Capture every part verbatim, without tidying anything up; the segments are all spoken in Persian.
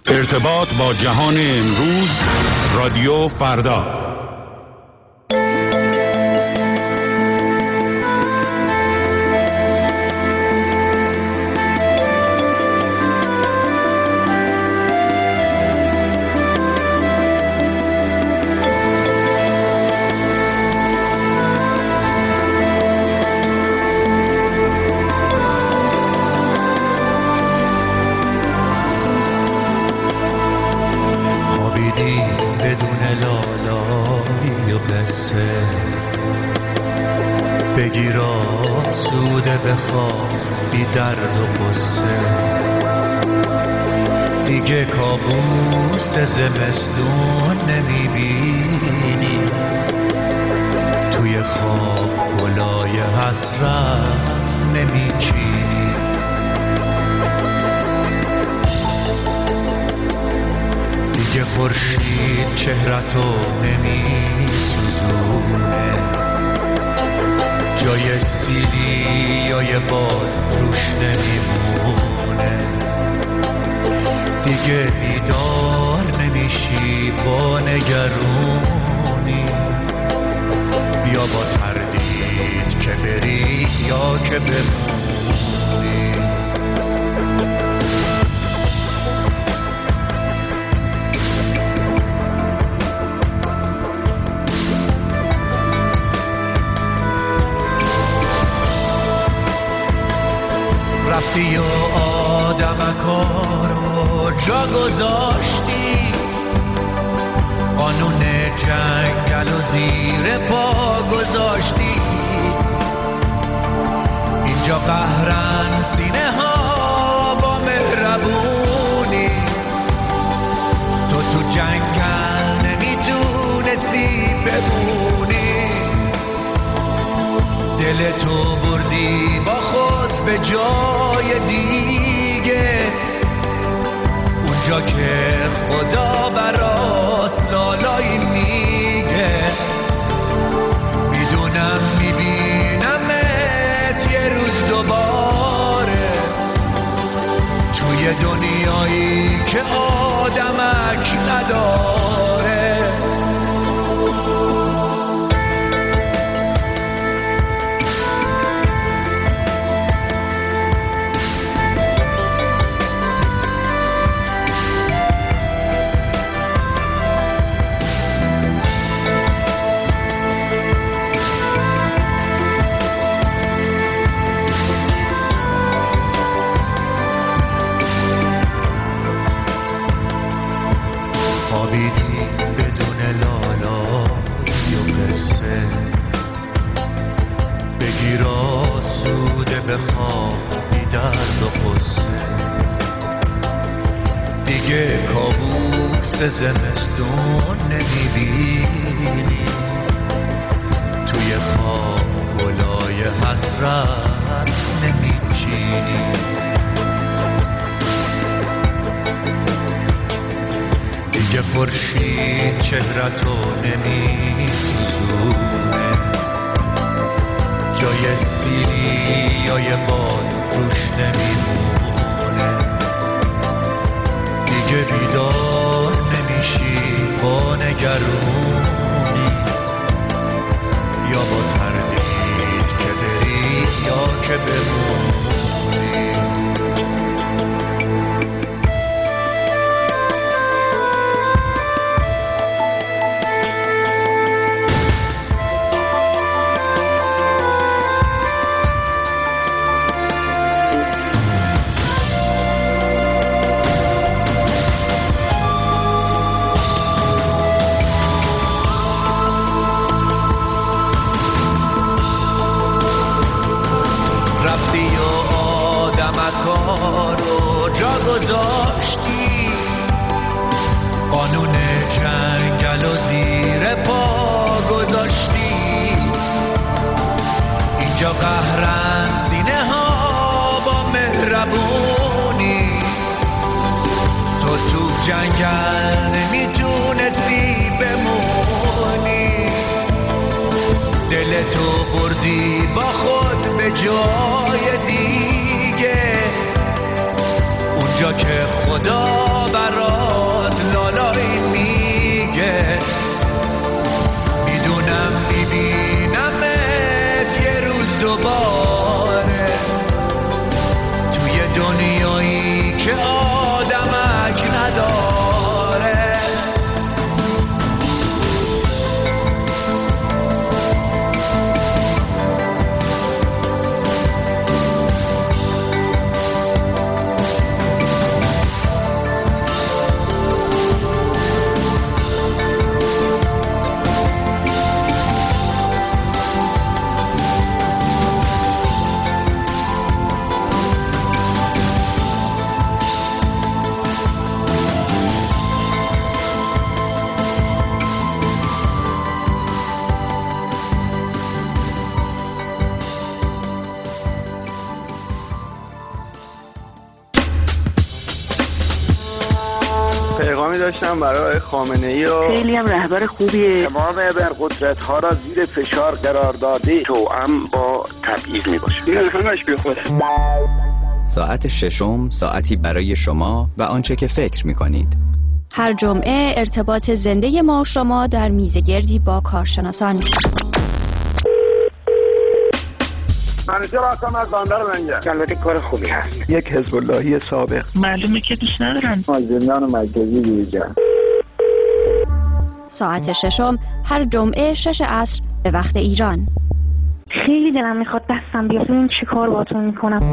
ارتباط با جهان امروز، رادیو فردا. زمستون نمیبینی توی خواب گلای حسرت نمیچینی دیگه خورشید چهرتو نمیسوزونه جای سیلی یا یه باد روش نمیمونه دیگه بیدار نمیشی با نگرونی یا با تردید که بری یا که بمونی رفتی و آدمکارو جا گذاشتی قانون جنگل و زیر پا گذاشتی اینجا قهرن سینه ها با مهربونی تو تو جنگل نمیتونستی بمونی دل تو بردی با خود به جای دیگه اونجا که خدا برات لالایی میگه میدونم میبینمت یه روز دوباره توی دنیایی که آدمک نداره زمستون نمیبینی توی خواب گلای حسرت نمیچینی دیگه خورشید چهرتو نمیسوزونه جای سیری یا یه باد روش نمیمونه دیگه بیدار با نگرونی یا با تردید که بری یا که بمونی جنگل نمیتونستی بمونی دل تو بردی با خود به جای دیگه اونجا که خدا برات داشتم برای خامنه‌ای و خیلی هم رهبر خوبیه. تمام ابرقدرت‌ها را زیر فشار قرار داده، توأم با تبعیض میباشه. این همش بیخوده. ساعت ششم، ساعتی برای شما و آنچه که فکر می‌کنید. هر جمعه ارتباط زنده ما و شما در میزگردی با کارشناسان. منیجر هستم از بندر منجر. البته کار خوبی هست. یک حزب اللهی سابق. معلومه که دوست ندارن. زندان مرکزی دیجا. ساعت ششم هر جمعه شش عصر به وقت ایران. خیلی دلم میخواد دستم بیاد ببین چی کار باهاتون میکنم.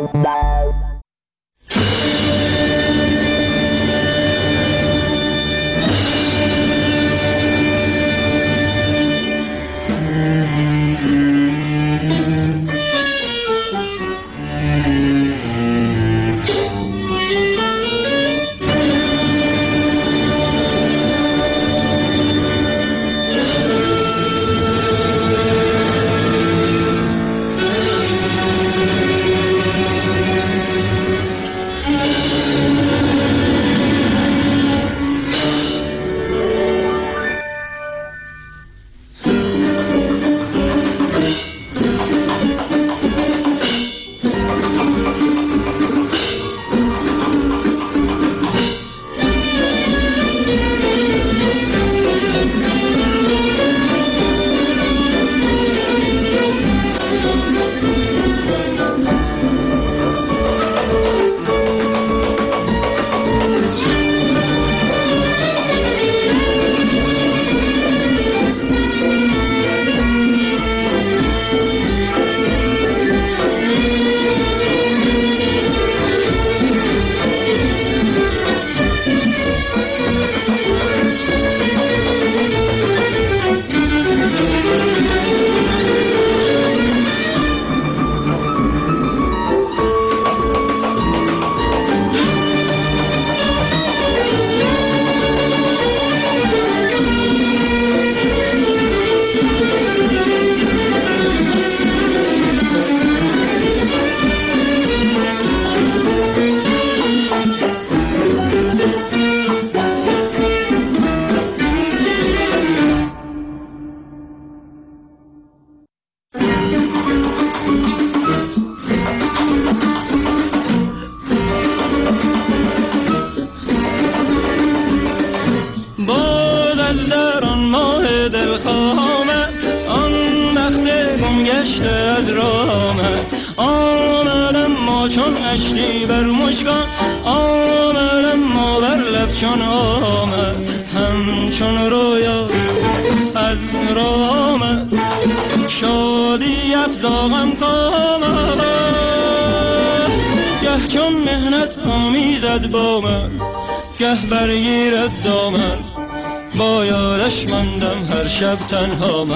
تنها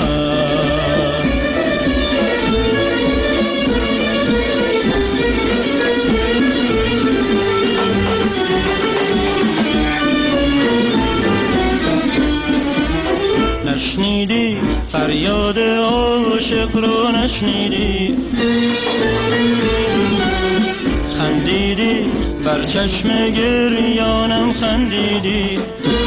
من نشنیدی فریاد عاشق رو، نشنیدی خندیدی بر چشم گریانم، خندیدی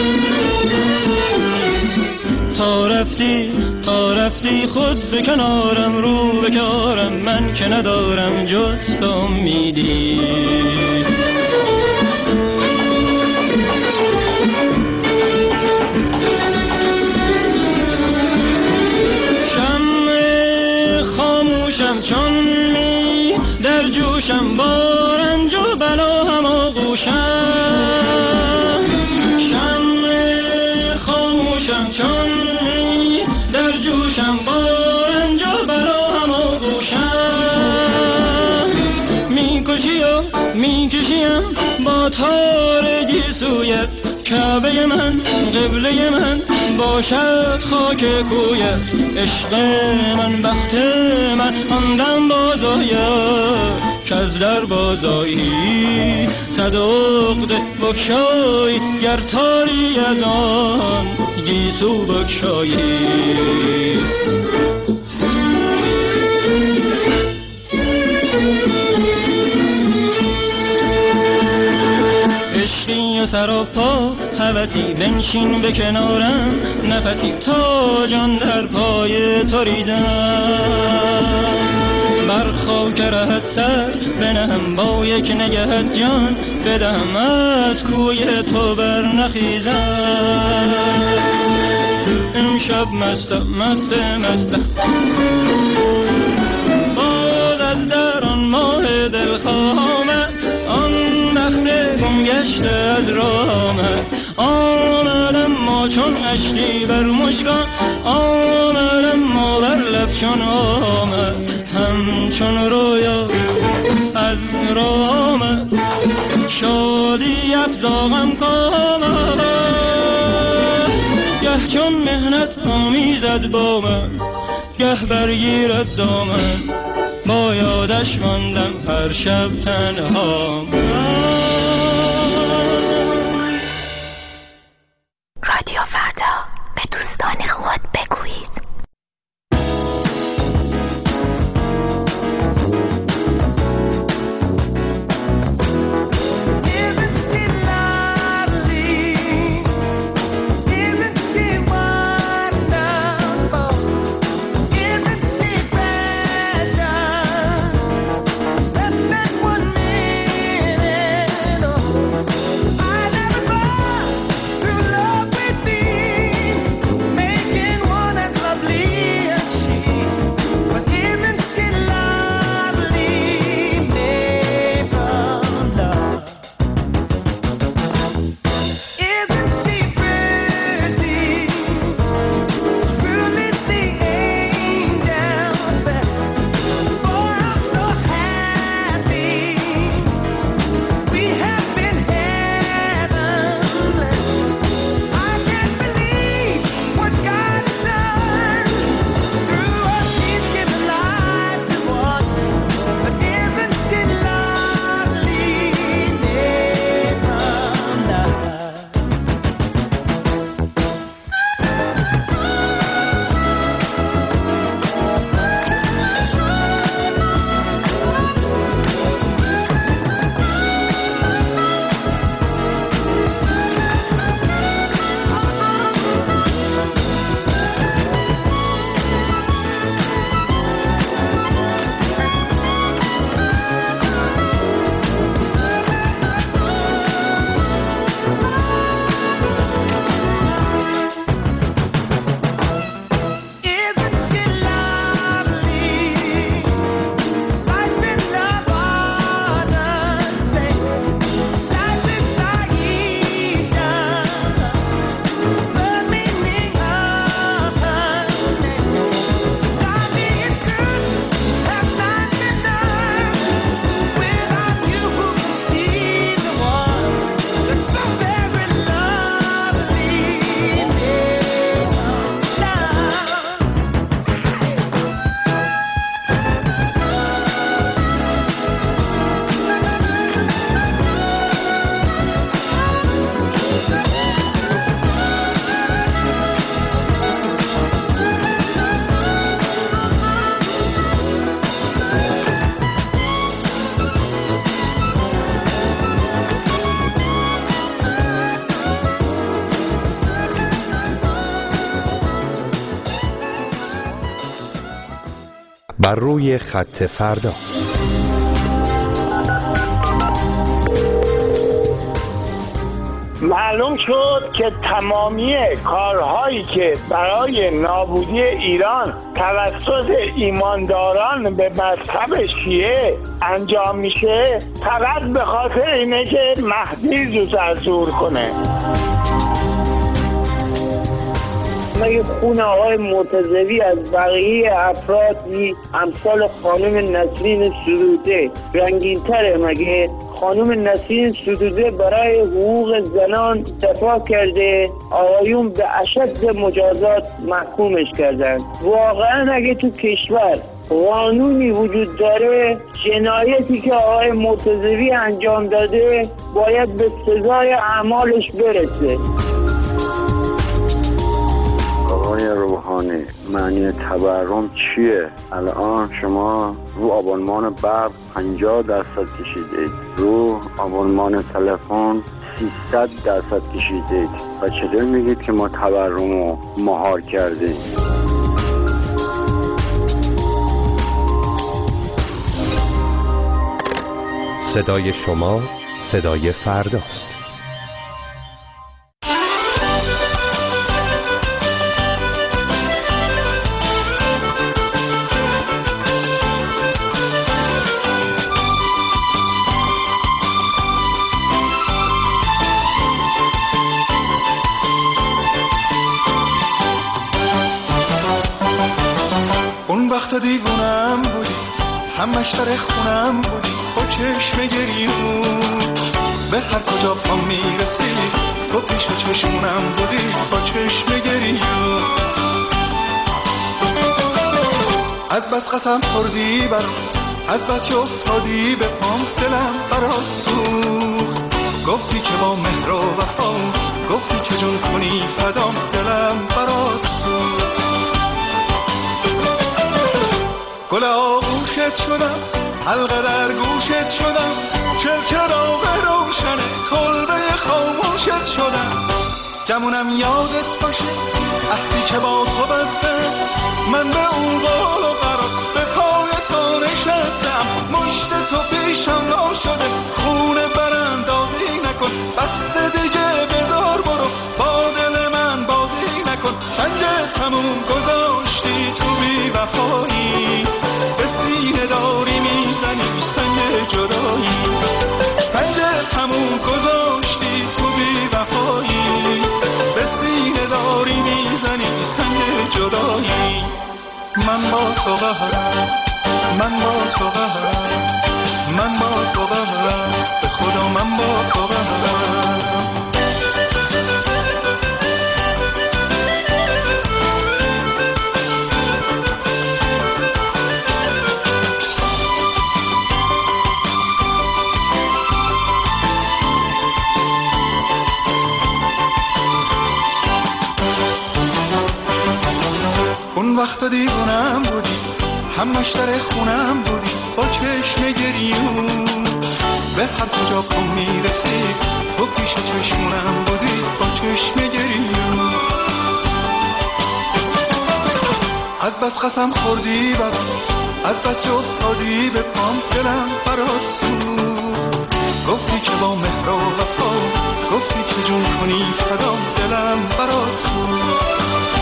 تا رفتی تا رفتی خود به کنارم، رو به کارم من که ندارم جز تو امیدی. شمع خاموشم چون می در جوشم، با رنج و بلا هم آغوشم. شمع خاموشم چون در جوشم، با رنج و بلا هم آغوشم. میکشی و میکشیم با تارگی سویت، کعبه من قبله من باشد خاک کویت. عشق من بخت من آندم بازاید، که از در بازایی صد عقده بکشایی. گر تاری از آن گیسو بکشایی. عشقی و سر و پا هوسی بنشین به کنارم نفسی تا جان در پای تو ریزم بر خاک رهت سر بنهم با یک نگهت جان بدهم از کوی تو بر نخیزم امشب مست مست مست باز از در آن ماه دلخواه آمد آن بخت گم گشته از راه آمد آمدم ما چون اشکی بر مژگان آمدم ما بر لب چون آمد همچون رویا از راه آمد شادی افزاغم کامد گه چون مهنت آمیزد با من گه برگیرد دامن با یادش ماندم هر شب تنها. رادیو فردا به دوستان خود بگویید. بر روی خط فردا. معلوم شد که تمامی کارهایی که برای نابودی ایران توسط ایمانداران به مذهب شیعه انجام میشه فقط به خاطر اینه که مهدی زود از دور کنه. مگه خون آقای مرتضوی از بقیه افرادی امثال خانم نسرین سدوده رنگین‌تره؟ مگه خانم نسرین سدوده برای حقوق زنان دفاع کرده، آقایون به اشد مجازات محکومش کردن. واقعا اگه تو کشور قانونی وجود داره، جنایتی که آقای مرتضوی انجام داده باید به سزای اعمالش برسه. آقای روحانی، معنی تورم چیه؟ الان شما رو آبونمان برق پنجاه درصد کشیدید، رو آبونمان تلفن سیصد درصد کشیدید و چطور میگید که ما تورم رو مهار کردیم؟ صدای شما صدای فرداست. اون وقت دیوونم بودی، همش در خونم بودی، با چشم گریون به هر کجا پا میرسی تو پیش چشمونم بودی، با چشم گریون از بس قسم خوردی برام، از بس که افتادی به پام، دلم برات سوخت. گفتی که با مهر و وفا، گفتی که جون کنی فدام، دلم برات سوخت. گل آغوشت شدم، حلقه در گوشت شدم، چرچراغ روشنه کلبه خاموشت شدم. گمونم یادت باشه عهدی که با تو بستم، من به اون قول و قرار به پای تو نشستم. مشت تو پیشم لا شده، خونه براندازی نکن، بس دیگه بذار برو، با دل من بازی نکن. سنگ تموم گذاشتی تو بی وفایی، به سینه داری میزنی سنگ جدایی. سنگ تموم گذاشتی تو بی وفایی، به سینه داری میزنی سنگ جدایی. من با تو قهرم، من با تو قهرم، من با تو قهرم، به خدا من با تو قهرم. اون وقت دیوونم بودی، همش در خونم بودی، با چشم گریون به هر کجا پا میرسی تو پیش چشمونم بودی، با چشم گریون از بس قسم خوردی برام، از بس که افتادی به پام، دلم برات سوخت. گفتی که با مهر و وفا، گفتی که جون کنی فدام، دلم برات سوخت.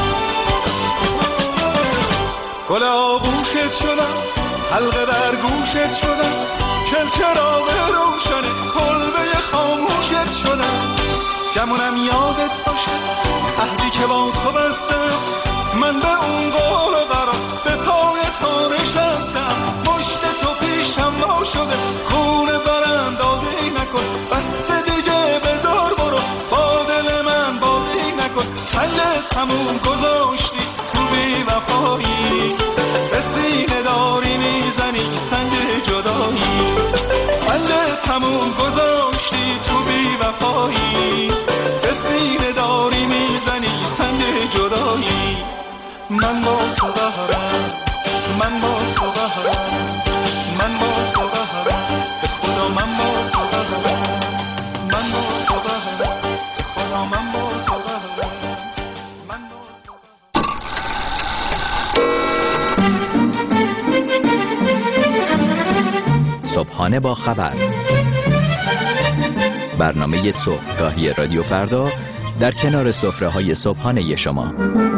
گل آغوشت شدم، حلقه در گوشت شدم، چرچراغ روشنه کلبه خاموشت شدم. گمونم یادت باشه عهدی که با تو بستم، من به اون قول و قرار به پای تو نشستم. مشت تو پیشم لا شده، خونه براندازی نکن، بس دیگه بذار برو، با دل من بازی نکن. سنگ تموم گذاشتی تو بی وفایی، به سینه داری میزنی سنگ جدایی. سنگ تموم گذاشتی تو بی وفایی، به سینه داری میزنی سنگ جدایی. من با تو قهرم، من با تو قهرم، من با تو قهرم، به خدا من با تو قهرم، من با تو قهرم، به خدا من با تو قهرم، من با تو قهرم. صبحانه با خبر، برنامه صبحگاهی رادیو فردا در کنار سفره‌های صبحانه شما.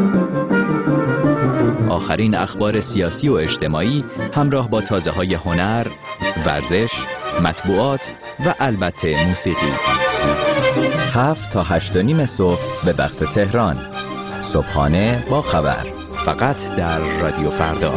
آخرین اخبار سیاسی و اجتماعی همراه با تازه‌های هنر، ورزش، مطبوعات و البته موسیقی. هفت تا هشت و نیم صبح به وقت تهران. صبحانه با خبر، فقط در رادیو فردا.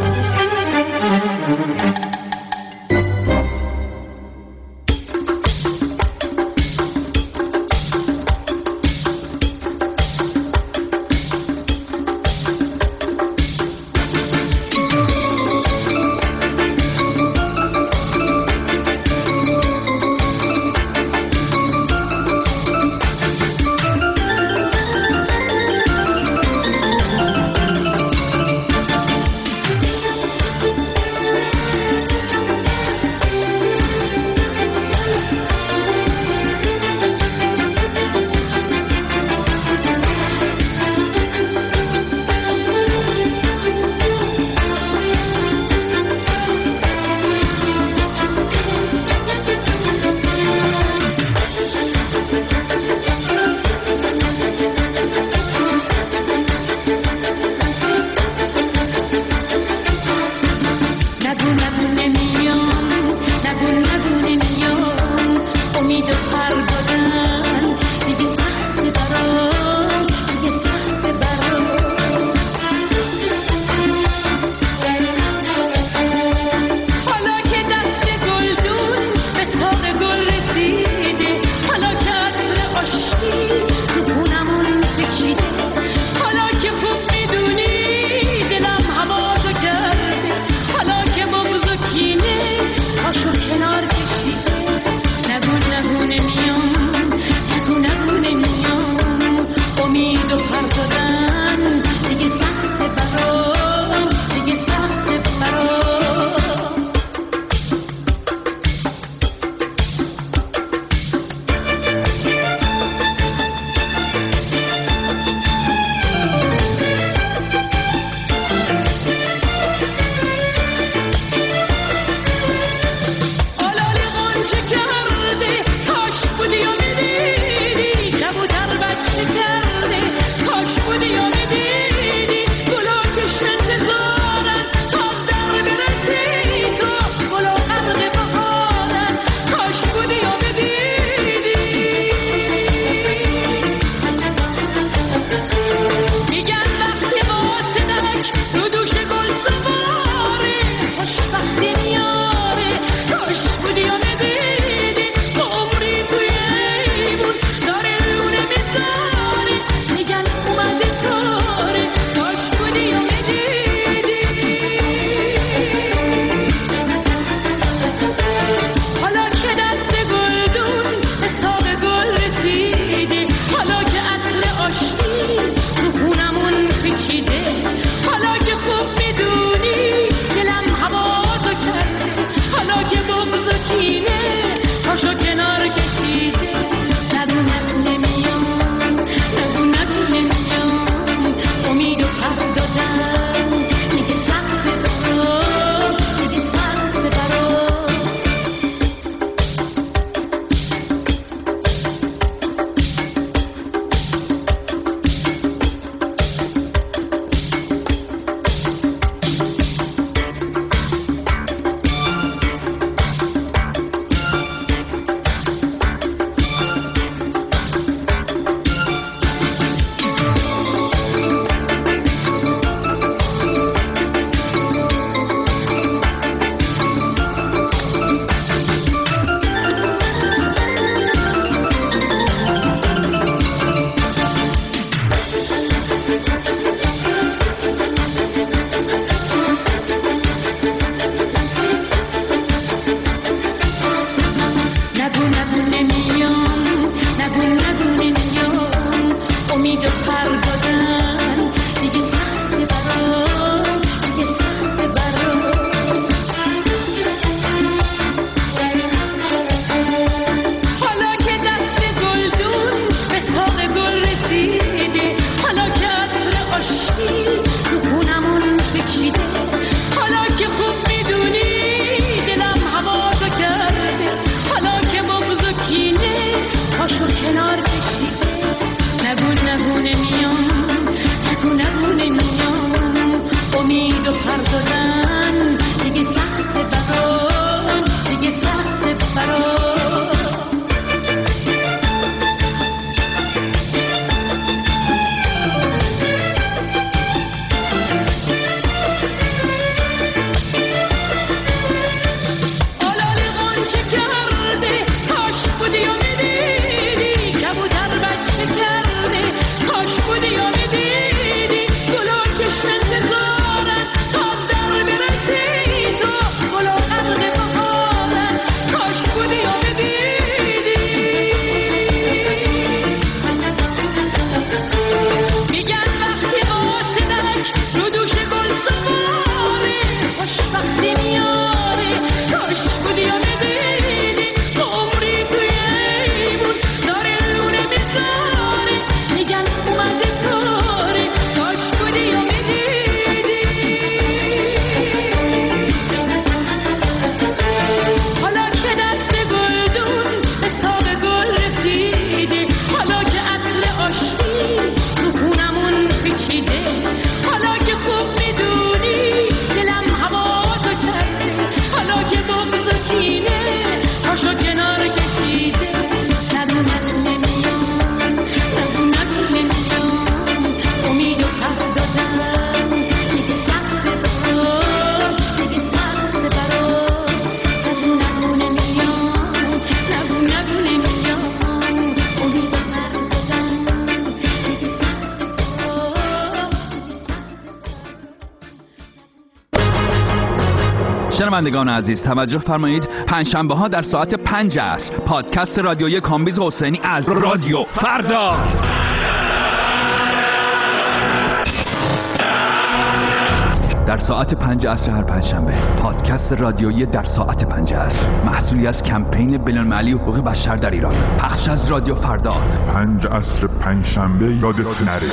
شنوندگان عزیز توجه فرمایید، پنجشنبه ها در ساعت پنج عصر پادکست رادیویی کامبیز حسینی از رادیو فردا. در ساعت پنج عصر هر پنجشنبه پادکست رادیویی در ساعت پنج عصر، محصولی از کمپین بین‌المللی حقوق بشر در ایران، پخش از رادیو فردا. پنج عصر پنجشنبه یادت نره.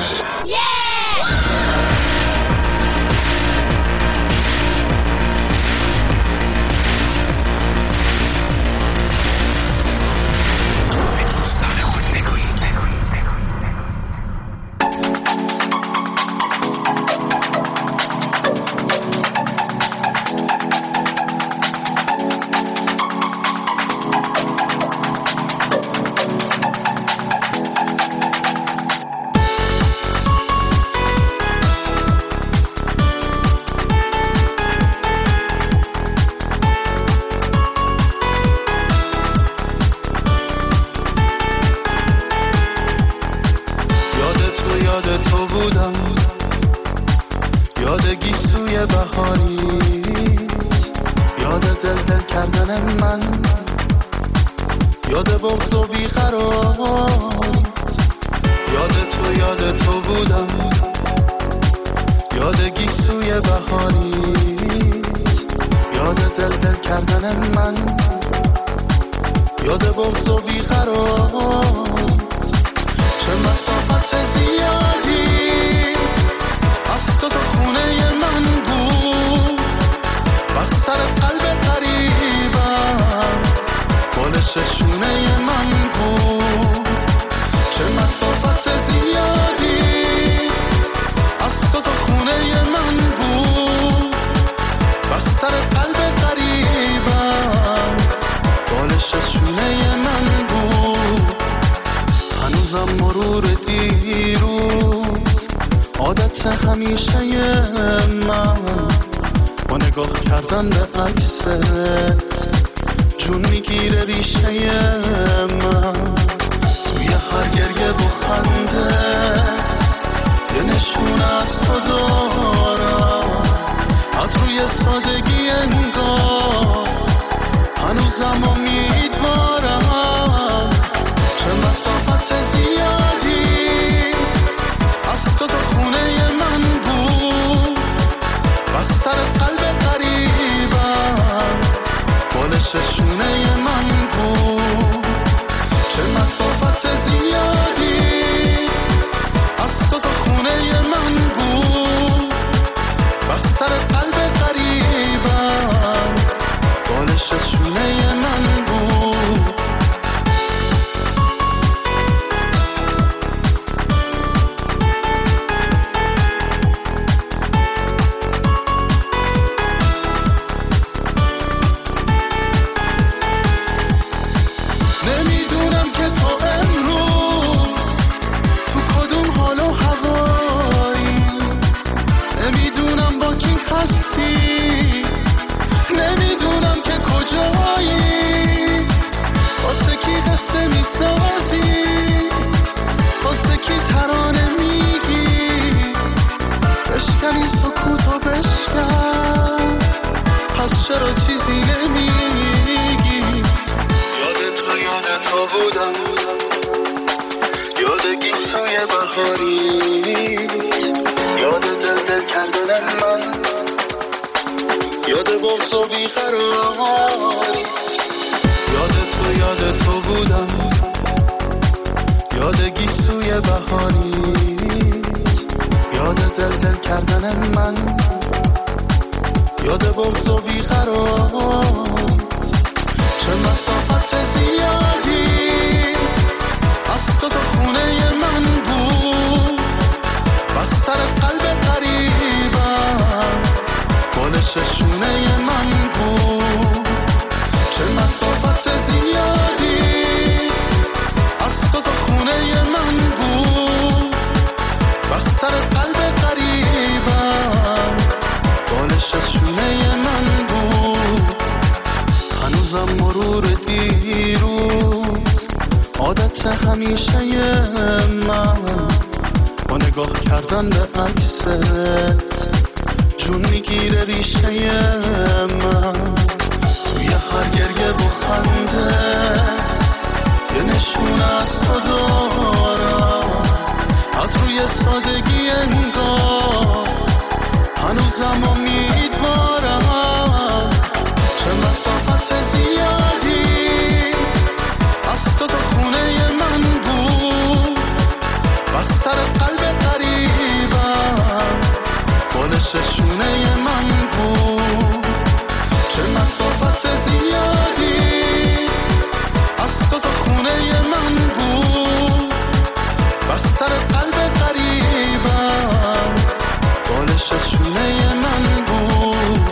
همیشه من با نگاه کردن به عکست جون میگیره ریشه من توی هر گریه و خنده یه نشونه از تو دارم از روی سادگی انگار هنوزم امیدوارم چه مسافت زیادی از تو تا خونه من بود بستر قلب قریبم بالش شونه من بود چه مسافت زیادی از تو تا خونه من بود بستر قلب قریبم بالش شونه من بود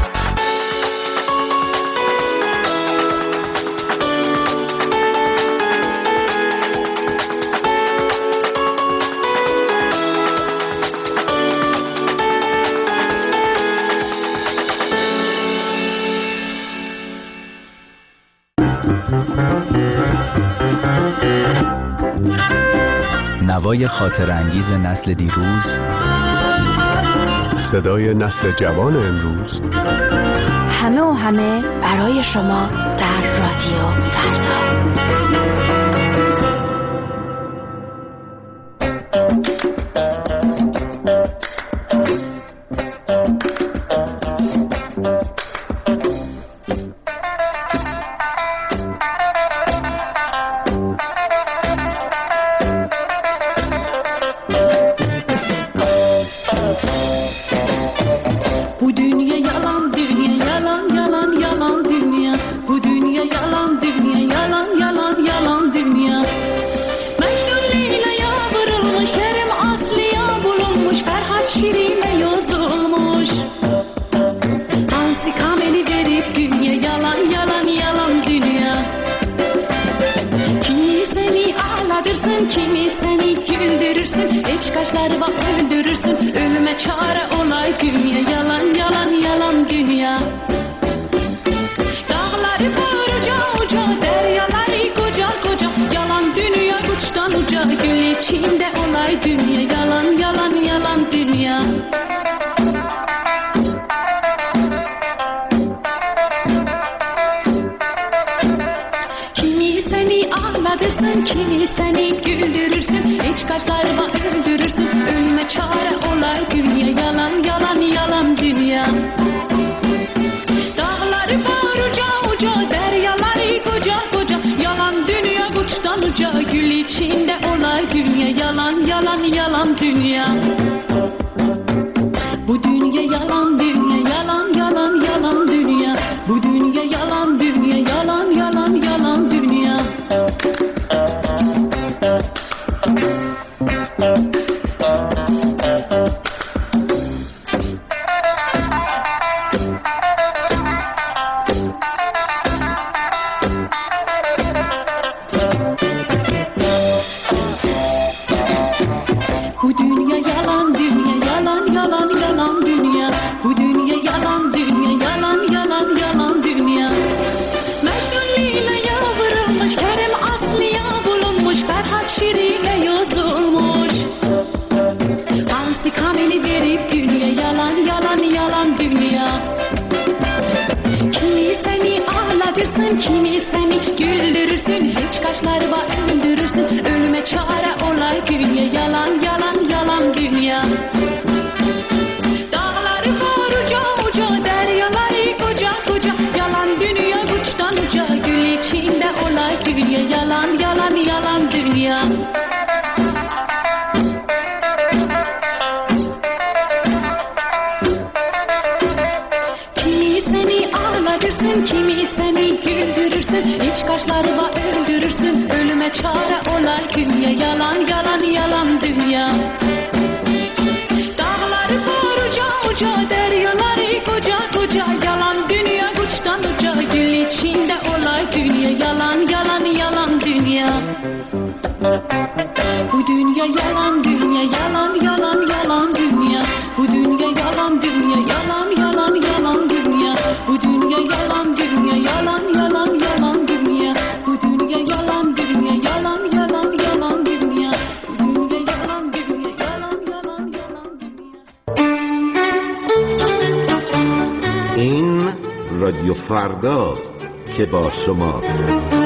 نوای خاطر انگیز نسل دیروز، صدای نسل جوان امروز، همه و همه برای شما در رادیو فردا. رادیو فرداست که با شماست.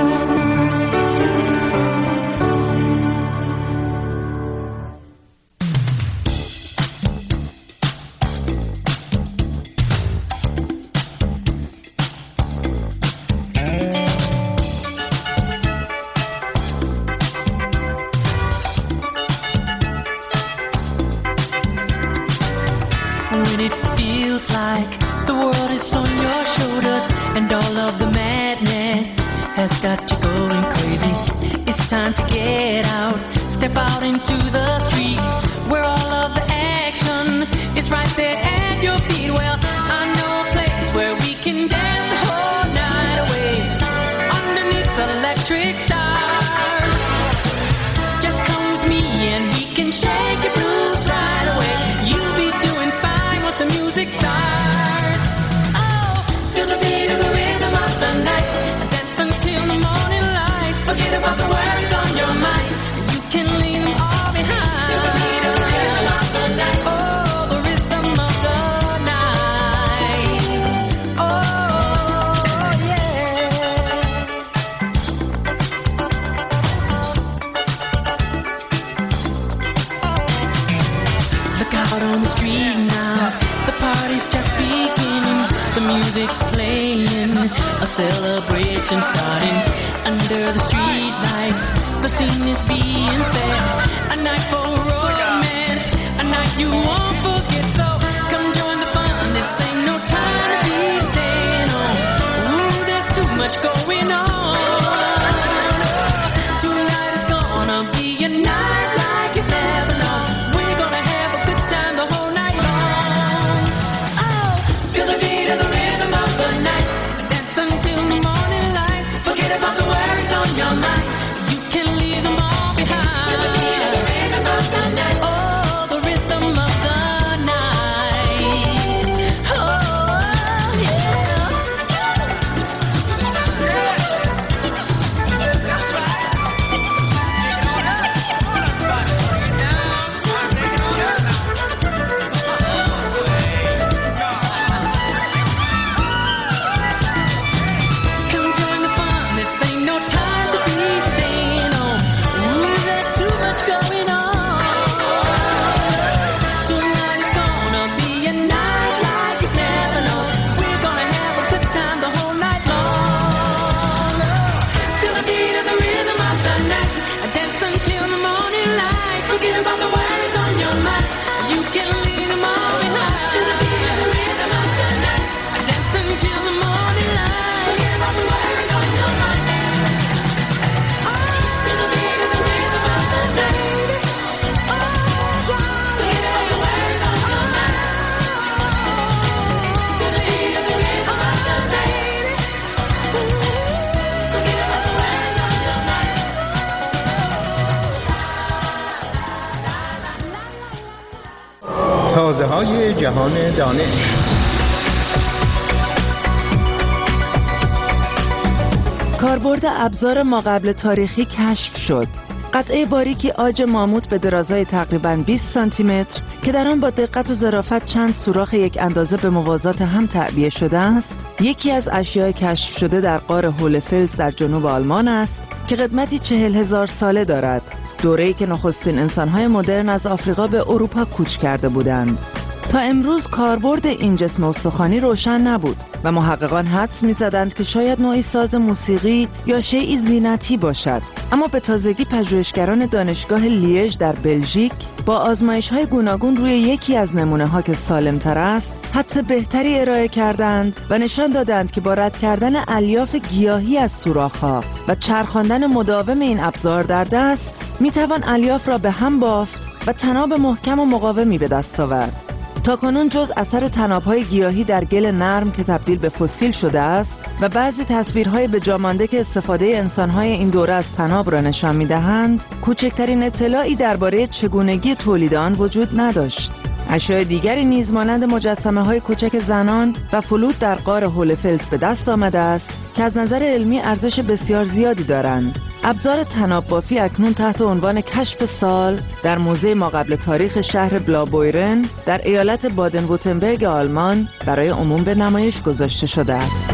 تازه‌های جهان دانش. کاربرد ابزار ماقبل تاریخی کشف شد. قطعه باریکی عاج ماموت به درازای تقریباً بیست سانتی متر که در آن با دقت و ظرافت چند سوراخ یک اندازه به موازات هم تعبیه شده است، یکی از اشیاء کشف شده در غار هولفلز در جنوب آلمان است که قدمتی چهل هزار ساله دارد. دوره‌ای که نخستین انسان‌های مدرن از آفریقا به اروپا کوچ کرده بودند. تا امروز کاربرد این جسم استخوانی روشن نبود و محققان حدس می‌زدند که شاید نوعی ساز موسیقی یا شیئی زینتی باشد. اما به تازگی پژوهشگران دانشگاه لیژ در بلژیک با آزمایش‌های گوناگون روی یکی از نمونه‌ها که سالم‌تر است، حدس بهتری ارائه کردند و نشان دادند که با رد کردن الیاف گیاهی از سوراخ‌ها و چرخاندن مداوم این ابزار در دست می‌توان الیاف را به هم بافت و طناب محکم و مقاومی به دست آورد. تاکنون جز اثر طناب‌های گیاهی در گل نرم که تبدیل به فسیل شده است و بعضی تصویرهای به جا مانده که استفاده انسان‌های این دوره از طناب را نشان می‌دهند، کوچکترین اطلاعی درباره چگونگی تولید آن وجود نداشت. اشیاء دیگری نیز مانند مجسمه‌های کوچک زنان و فلوت در غار هولفلز به دست آمده است که از نظر علمی ارزش بسیار زیادی دارند. ابزار طناب بافی اکنون تحت عنوان کشف سال در موزه ماقبل تاریخ شهر بلابویرن در ایالت بادن وورتنبرگ آلمان برای عموم به نمایش گذاشته شده است.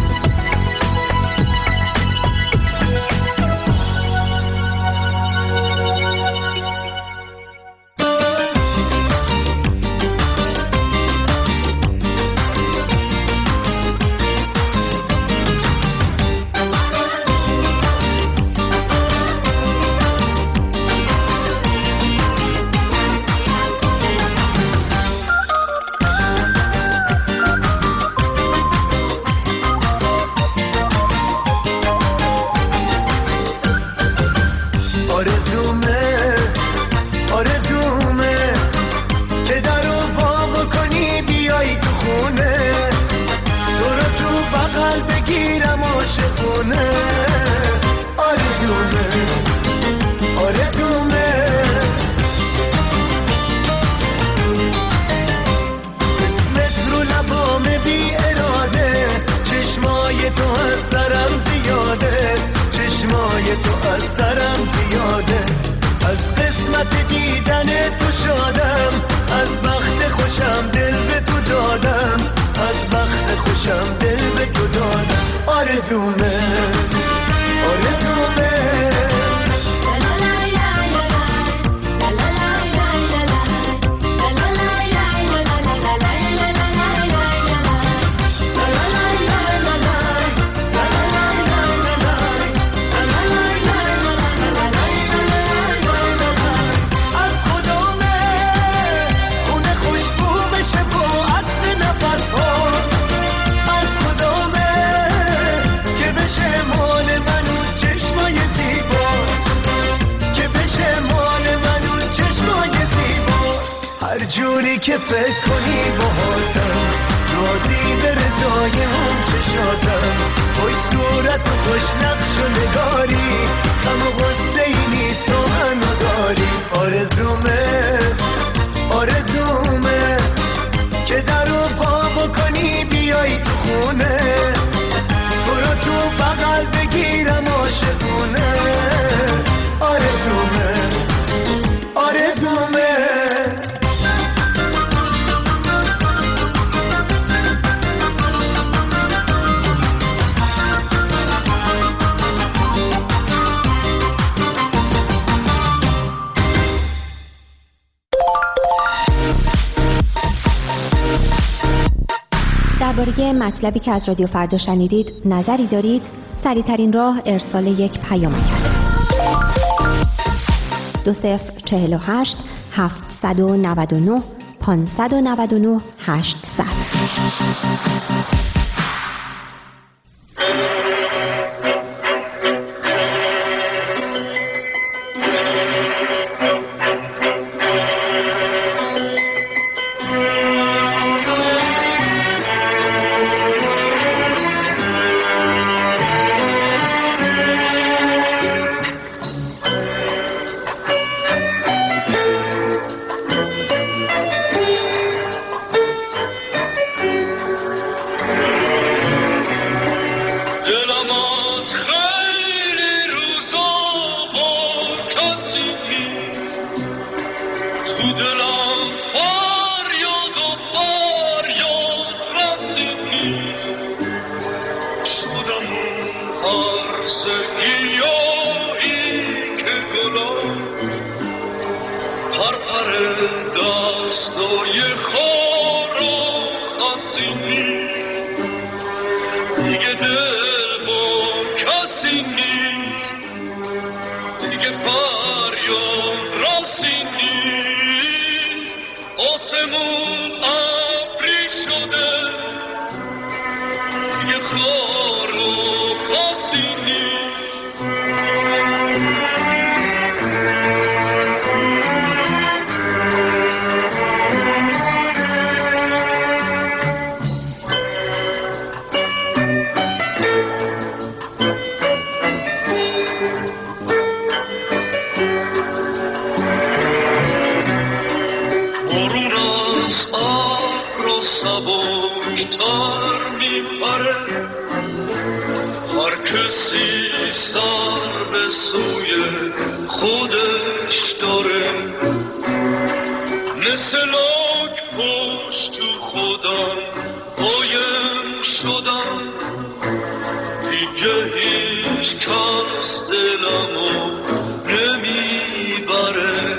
که فکر کنی باهاتم راضی به رضای اون چشاتم خوش صورت و خوش نقش و نگاری اما غصه ای نیست تو منو داری آرزومه آرزومه که در و پا بکنی بیایی تو خونه تو رو تو بغل بگیرم عاشقونه آرزومه آرزومه درباره مطلبی که از رادیو فردا شنیدید نظری دارید؟ سریع‌ترین راه ارسال یک پیامک است. دو صفر چهل و هشت هفتصد و نود و نه پانصد و نود و نه هشتصد. سبکتر میپره هر کسی سر به سوی خودش داره، مثل لاک پشت تو خودم قایم شدم، دیگه هیچ کس دلمو نمیبره،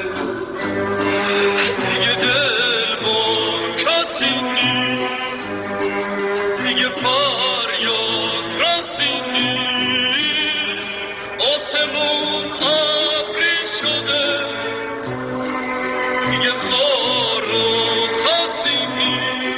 دیگه دل با کسی نیست، دیگه فریاد رسی نیست، آسمون ابری شده، دیگه خار و خسی نیست.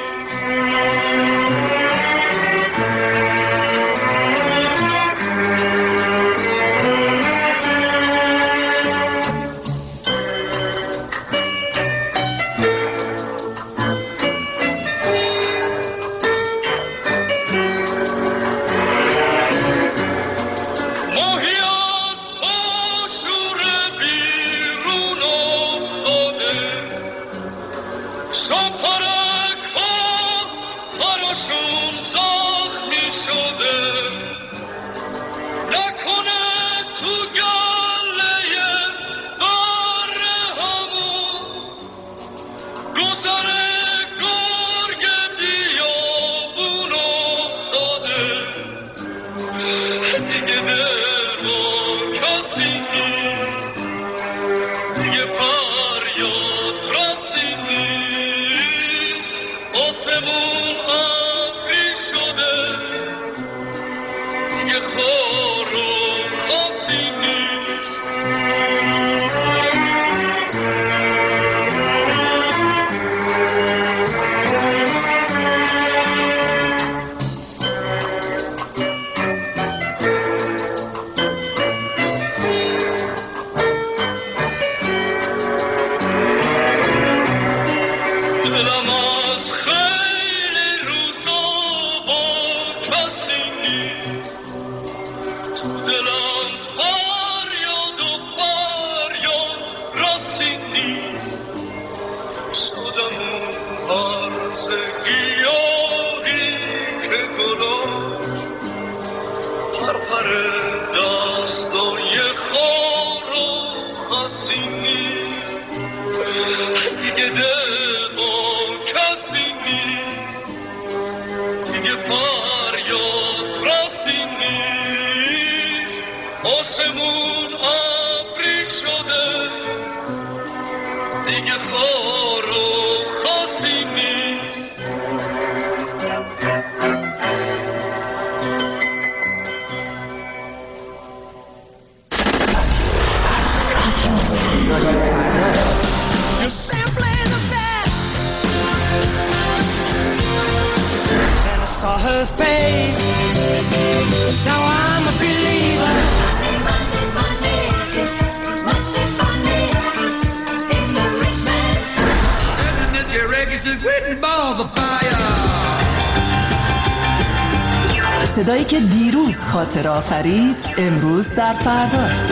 صدایی که دیروز خاطر آفرید امروز در فرداست.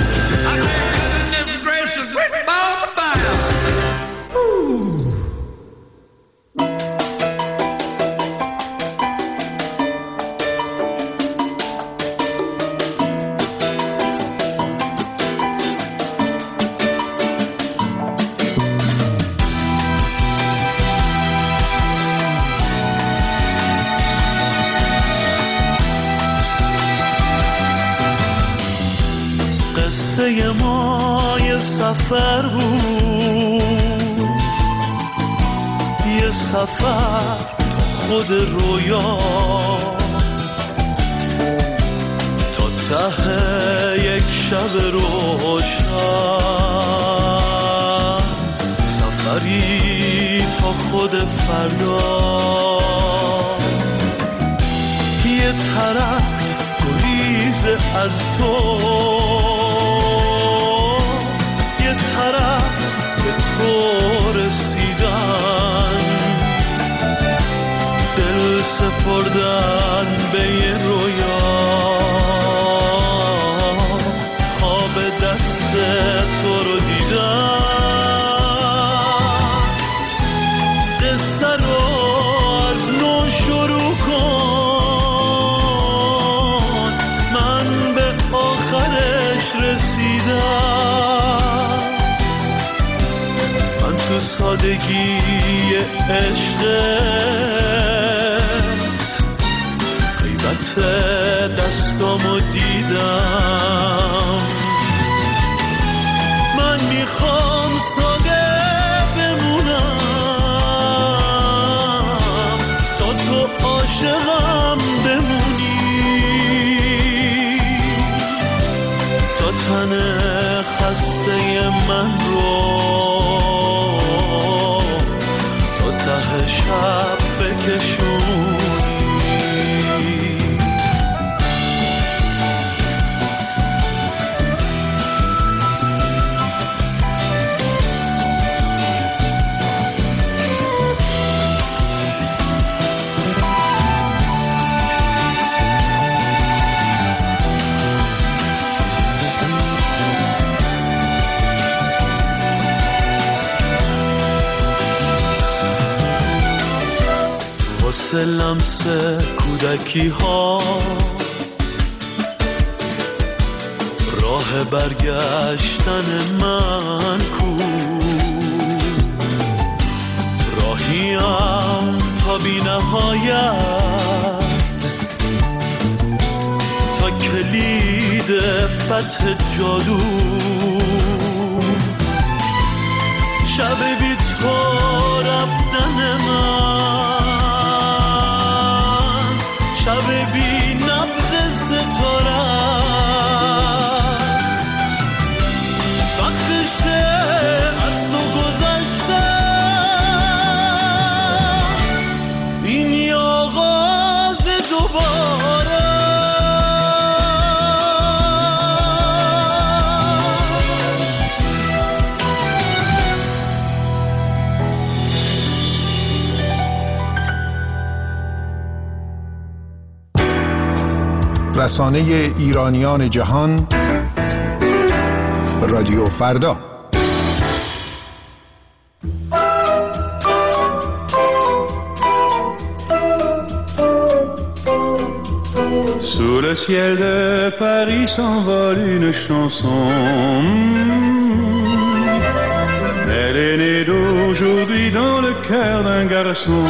قصه ما یه سفر بود، یه سفر خود رویا تا ته یک شب روشن، سفری تا خود فردا، یه طرف گریز از تو، یه طرف به تو رسیدن، دل سپردن به یه رویا، خواب دست تو رو دیدن، قصه رو از نو شروع کن، من تو سادگی عشق غیبت دستامو دیدم. من میخوام ساده بمونم تا تو عاشقم بمونی، تا تن خسته من رو تا ته شب بکشونی. لمس کودکی ها راه برگشتن من کو، راهیم تا بی نهایت، تا کلید فتح جادو. شب بی تو رفتن من، شب بی نبض ستاره است، وقتشه از تو گذشتم، این آغاز دوباره. رسانه ایرانیان جهان، رادیو فردا. Sous le ciel de Paris s'envole une chanson. Elle est née d'aujourd'hui dans le cœur d'un garçon.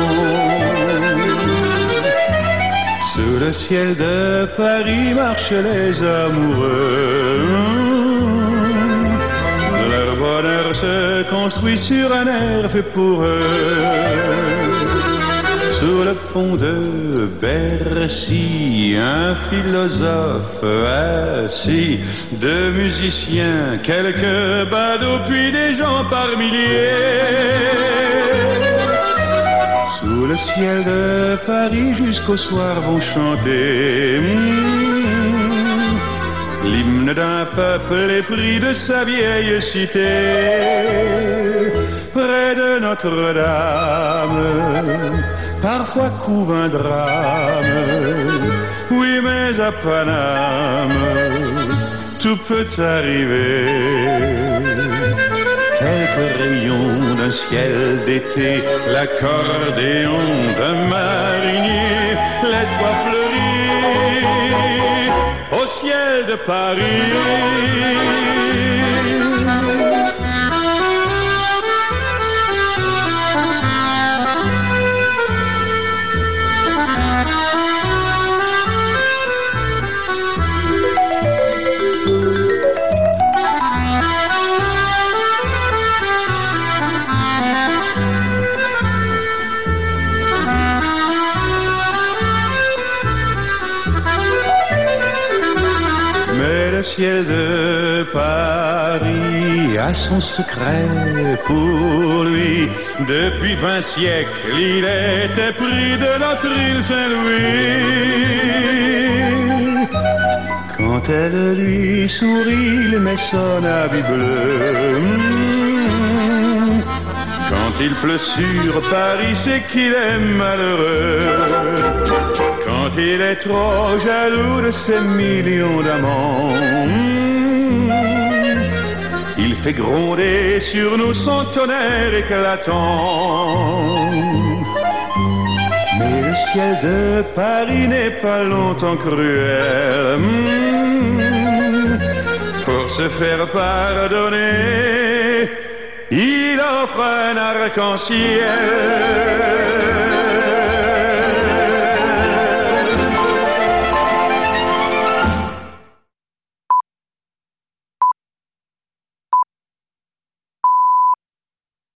Sous le ciel de Paris marchent les amoureux. Leur bonheur se construit sur un air fait pour eux. Sous le pont de Bercy, un philosophe assis, deux musiciens, quelques badauds, puis des gens par milliers. Sous le ciel de Paris jusqu'au soir vont chanter mmh, l'hymne d'un peuple épris de sa vieille cité. Près de Notre-Dame, parfois couve un drame. Oui, mais à Paname, tout peut arriver. Quelques rayons d'un ciel d'été, l'accordéon d'un marinier, l'espoir fleurit au ciel de Paris. Le ciel de Paris a son secret pour lui. Depuis vingt siècles, il était pris de notre île Saint-Louis. Quand elle lui sourit, il met son habit bleu. Quand il pleut sur Paris, c'est qu'il est malheureux. Quand il est trop jaloux de ses millions d'amants, il fait gronder sur nous son tonnerre éclatant. Mais le ciel de Paris n'est pas longtemps cruel. Pour se faire pardonner, il offre un arc-en-ciel.